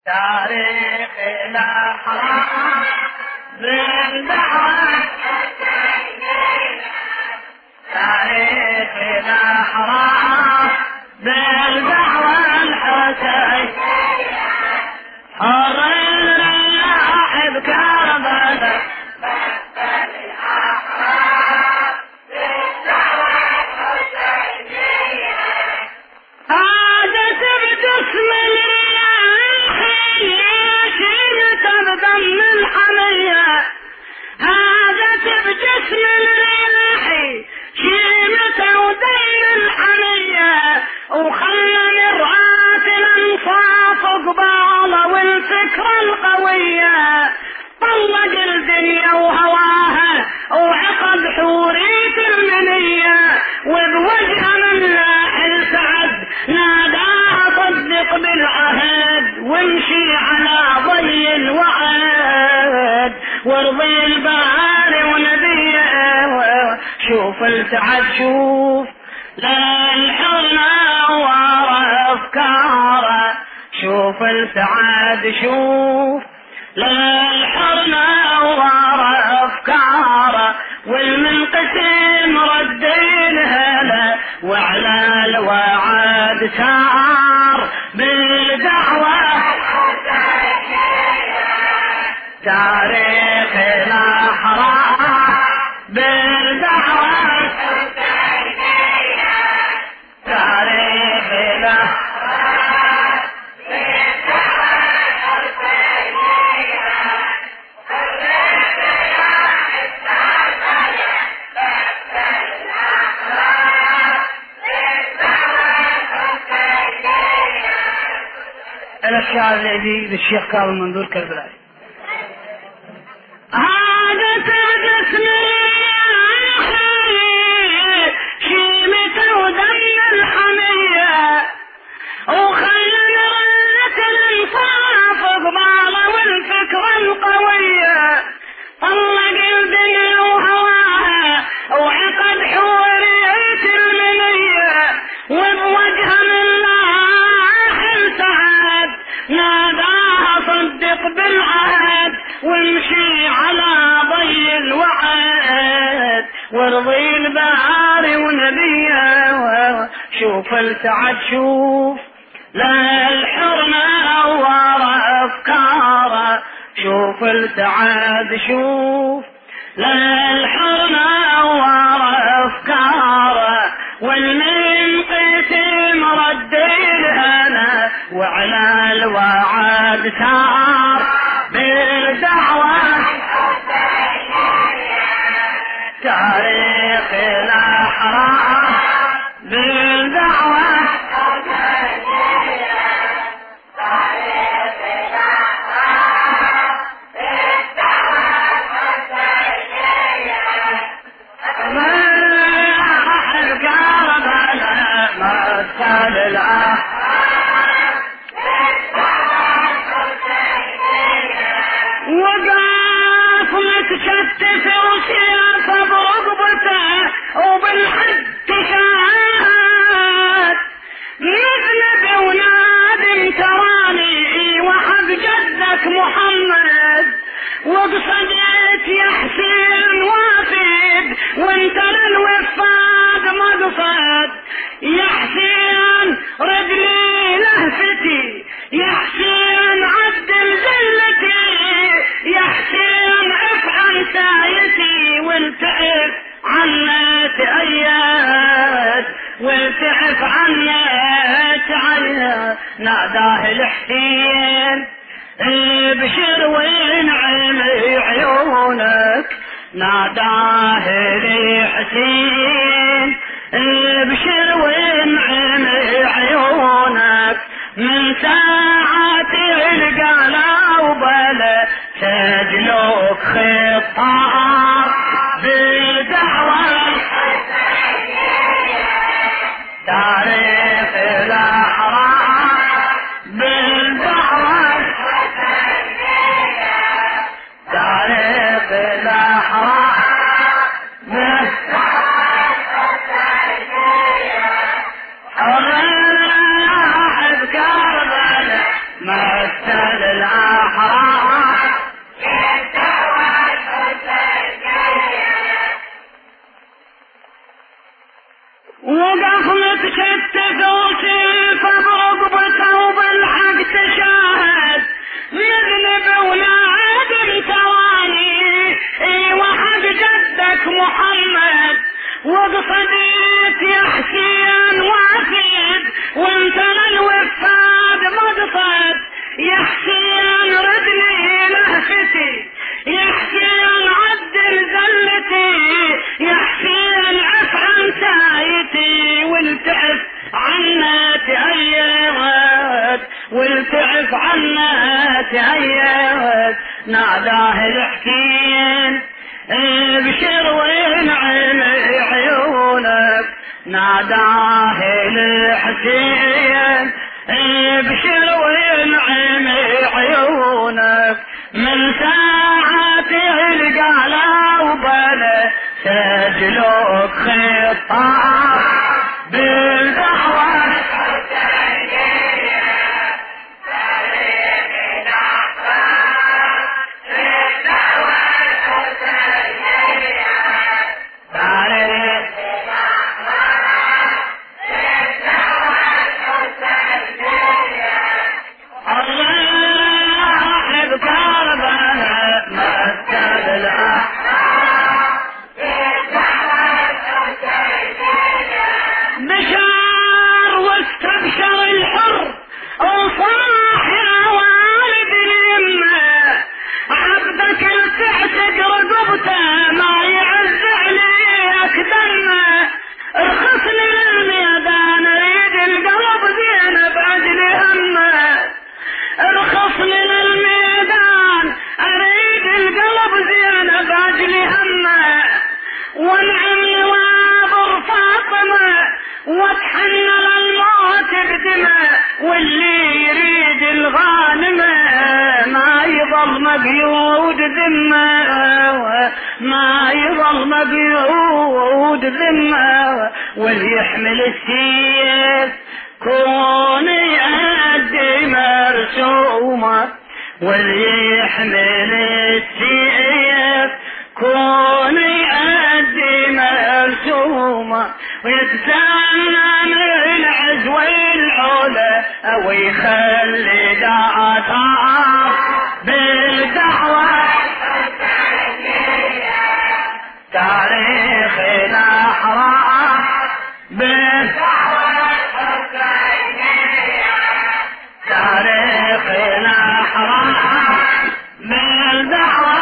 تاريخ الأحرار بالدعوة، تاريخ الأحرار بالدعوة الحسين، حر الرياح بكربلاء، هاجت بجسم الرياح شيلت بدم الحمية، هاجت بجسم الرياح شيلت ودين الحمية، وخلى مرآة الانصاف قبالة والفكرة القوية، طلق الدنيا وهواها وعقد حورية المنية، وبوجه من لاحل سعد ناداها صدق بالعهد، وامشي على ضي الوعد، وارضي الباري ونبيه، شوف السعد شوف للحرنا ورا افكاره، شوف السعد شوف للحرنا ورا افكاره، والمنقسم ردين هلا وعلى الوعد سار بالدعوة، تاريخ الأحرار بالدعوة، تاريخ الأحرار الأشياء اللي دي للشيخ كاظم منذور كربلاء. هاجت بجسم الرياح شيمة ودم الحمية، وخلى مرآة الانصاف قبالة والفكرة القوية، طلق الدنيا وهواها وعقد حورية المنية، وبوجه من لاحل سعد ناداها صدق بالعهد، وامشي على ضي الوعد، وارضي الباري ونبيه، شوف السعد شوف للحرمة ورا افكاره، شوف السعد شوف للحرمة ورا افكاره، والمنقسم ردي الهنا وعلى الوعد سار بالدعوة، تاريخ الأحرار بالدعوة، وقاف متشتت وسيافه برقبته وبالحد شاد، يذنب ونادم تراني وحب جدك محمد، وقصدت يا حسين وافد وانت للوفاد مقصد، يا حسين رجلي لهفتي، يا حسين عدل زلتي، يا حسين افعل سايتي، والتعف عنا تأيد، والتعف عنا تعيد، ناداه الحسين ابشر وانعم عيونك، ناداه الحسين ابشر وانعم عيونك، من ساعة القلب بلا سجلوك خطاب بالدعوة، تاريخ الأحرار بالدعوة، تاريخ الأحرار بالدعوة، حر الرياح بكربلاء، ما مثل الأحرار وقف متكتف وسيف برقبته وبالحق تشاهد يذنب ونادم ثواني وحق جدك محمد وقصديت يا حسين وعفيد وانت للوفاد مقصد يا حسين ردني لهفتي يا حسين عدل زلتي يا حسين افهم سايتي والتعف عنا تأيد والتعف عنا تأيد ناداه الحسين بشر وينعم عيونك ناداه الحسين بشر وينعم عيونك من ساعته القاله وبلا سجلوك خطاب بالدعوة واتحنل الموت بدمه واللي يريد الغانمه ما يظل مقيود ذمه ما يظل مقيود ذمه واللي يحمل السيف كون يأدي مرسومه واللي يحمل السيف كون يأدي مرسومه ويتسنى من العز والعلا ويخلي دعاء بالدعوة تاريخ الأحرار بالدعوة تاريخ الأحرار بالدعوة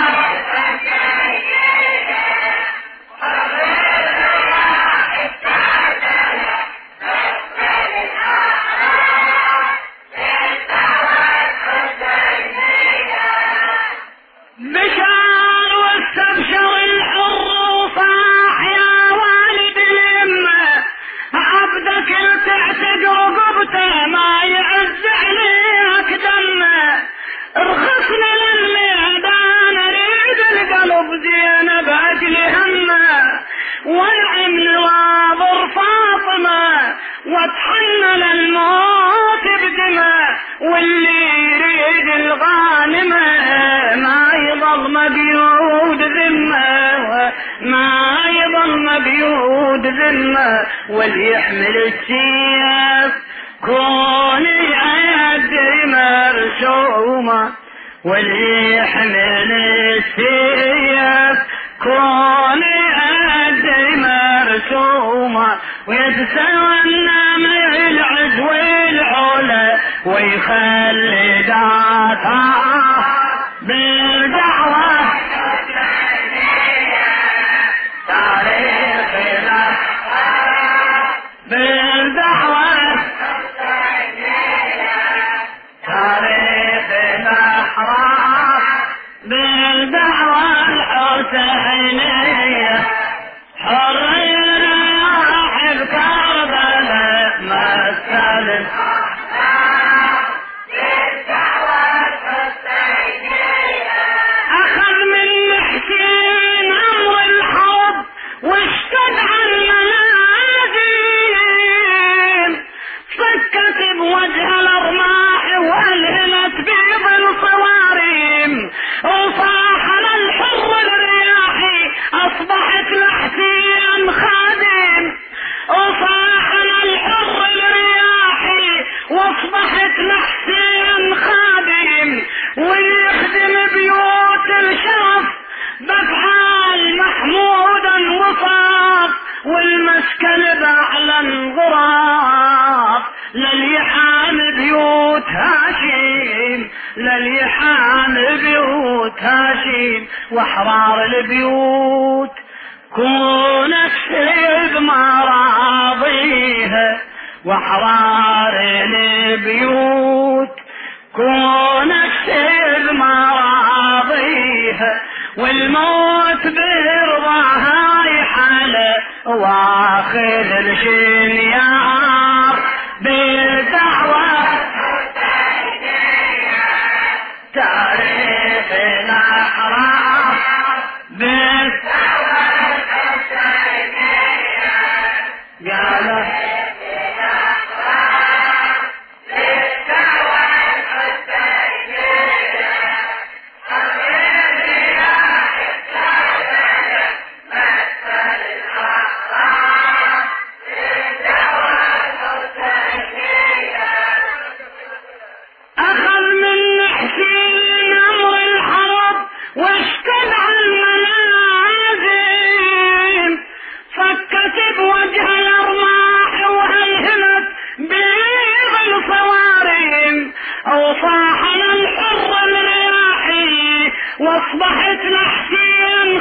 ما يعز عليك دمه ارخصني للميدان اريد القلب زينب اجل همه وانعم نواظر فاطمه واتحنل الموت بدمه واللي يريد الغانمه ما يظل مقيود ذمه ما يظل مقيود ذمه واللي يحمل السيف كون يأدي مرسومه واللي يحمل السيف كون يأدي مرسومه ويتسنى من العز والعلا ويخلي دعاء بالدعوة تاريخ بالدعوة تاريخ الأحرار بالدعوة الحسينية حرية حب كربلاء مثل أخذ من حسين أمر الحرب واشتدعى المنازل فكت بوجه الأرماح وألهمت به لليحان بيوت هاشم واحرار البيوت كون السيد مراضيها واحرار البيوت كون السيد مراضيها والموت برضاها يحل واخذ الشنيار بالدعوة تاريخ الأحرار بالدعوة قالت واصبحت لحسين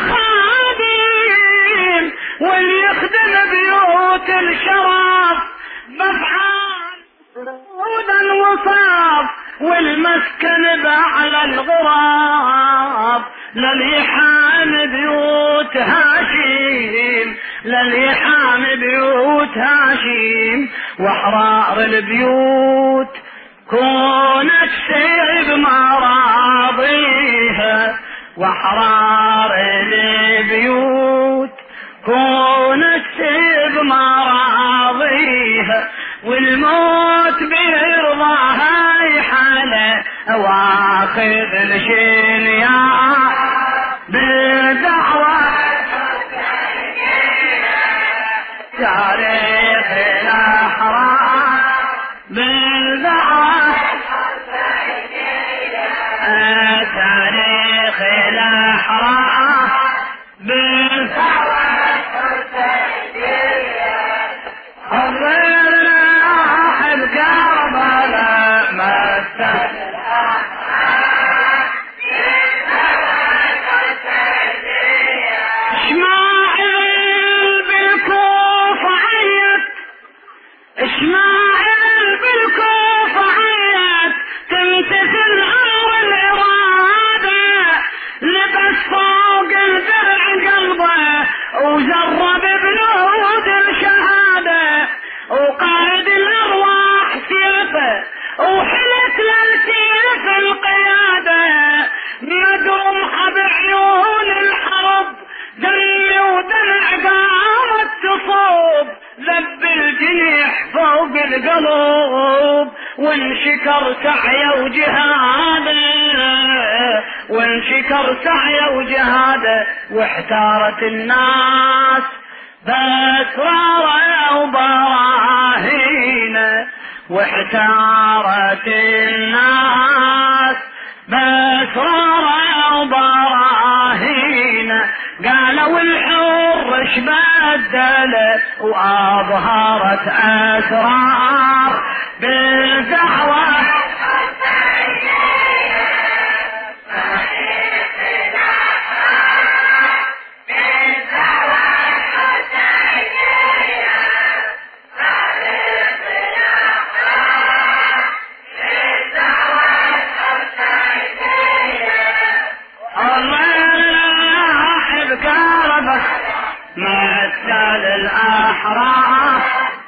خادم وليخدم بيوت الشرف بافعال ودا وصاف والمسكن باعلى الغراب لليحان بيوت هاشم لليحان بيوت هاشم واحرار البيوت كونت سيب مراضيها واحرار البيوت كونت سيب مراضيها والموت بيرضاها يحاله واخذ الشنيار بدعوة تاريخ الأحرار بالدعوة تاريخ الأحرار بالدعوة حضرنا أحب كربلاء مثل إسماعيل بالكوفة عيت إسماعيل بالكوفة عيت تمتثل أمر الإرادة لبس فوق الدرع قلبه وجرب بنود الشهادة وقائد الأرواح سيفه وحلت للسيف القيادة مجرمح بعيون الحرب دمي ودمع قامت تصوب ذب الجنيح فوق القلوب وانشكر سعيه وجهاده وانشكر سعيه وجهاده واحتارت الناس بأسراره وبراهينه واحتارت الناس بأسراره وبراهينه قالوا الحر اش بدله واظهرت اسرار بالدعوه مثل الأحرار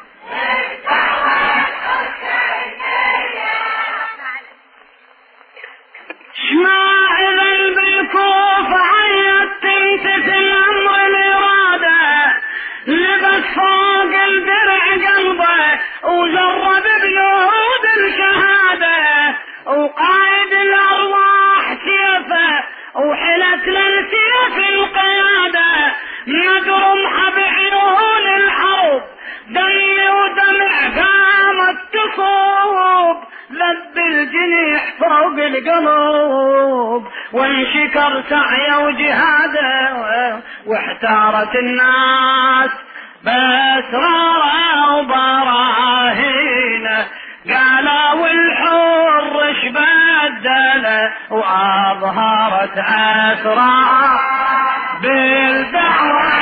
شماعل بالكوفة عيت تمتثل أمر الإرادة لبس فوق الدرع قلبه وجرب بنود الشهادة وقائد الأرواح سيفه وحلت للسيف القيادة مجرمح بعيون الحرب دمي ودمع قامت تصوب ذب الجنيح فوق القلوب وانشكر سعيه وجهاده واحتارت الناس بأسراره وبراهينه قالوا الحر شباب بدل وأظهرت أسرار بالدعوة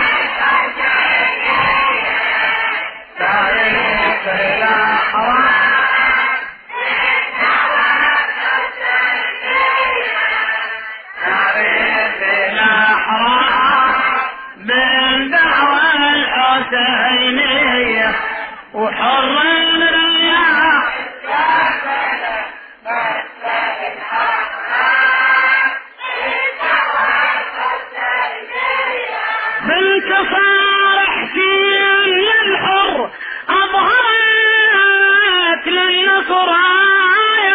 تاريخ الأحرار بالدعوة الحسينية وحر الرياح بانتصار حسين الحر أظهرت للنصرايا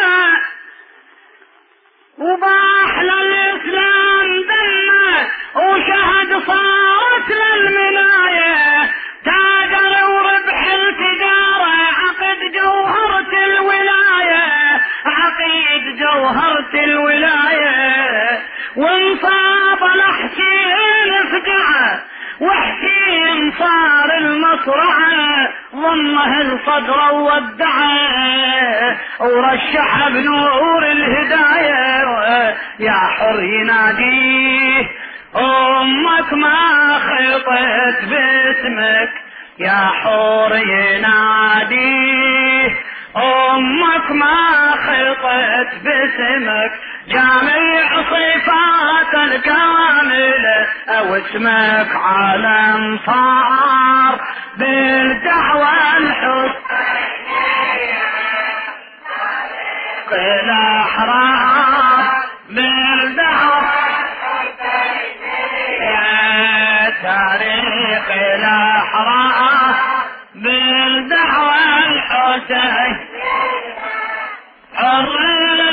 وباح للإسلام دمه وشهد صارت للمناية تاجر وربح التجارة عقد جوهرة الولاية عقيد جوهرة الولاية وانصاب لحسين فجعه وحسين صار المصرعة ضمه الصدر وودعه ورشح بنور الهداية يا حر يناديه أمك ما خطت باسمك يا حور يناديه أمك ما خطت باسمك جامع صفات الكاملة أو اسمك عالم صار بالدعوة الحسينية الأحرار بالدعوة تاريخ الأحرار بالدعوة الحسينية حر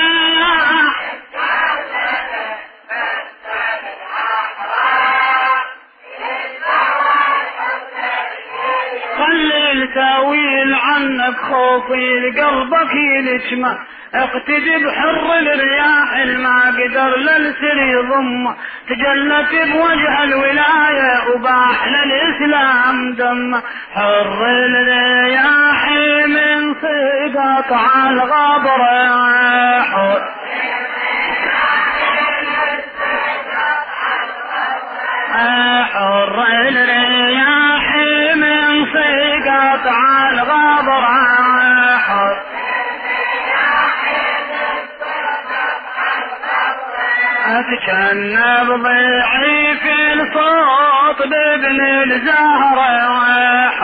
خلي التاويل عنك خوفي قلبك يلجمه اقتدي بحر الرياح الما قدر للسر يضم تجلت بوجه الولاية وباح للإسلام دم حر الرياح من سقط على الغبر حر الرياح من سقط على الغبر أتجنب ضعيف الصوت بابن الزهرة